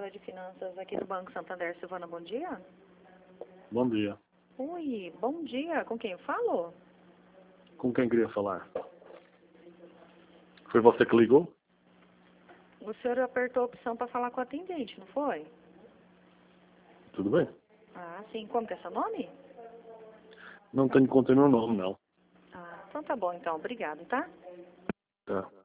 assessora de finanças aqui do Banco Santander, Silvana, bom dia. Bom dia. Oi, bom dia. Com quem eu falo? Com quem queria falar? Foi você que ligou? O senhor apertou a opção para falar com o atendente, não foi? Tudo bem? Ah, sim. Como que é seu nome? Não tenho conta no nome, não. Ah, então tá bom, então. Obrigado, tá? Tá.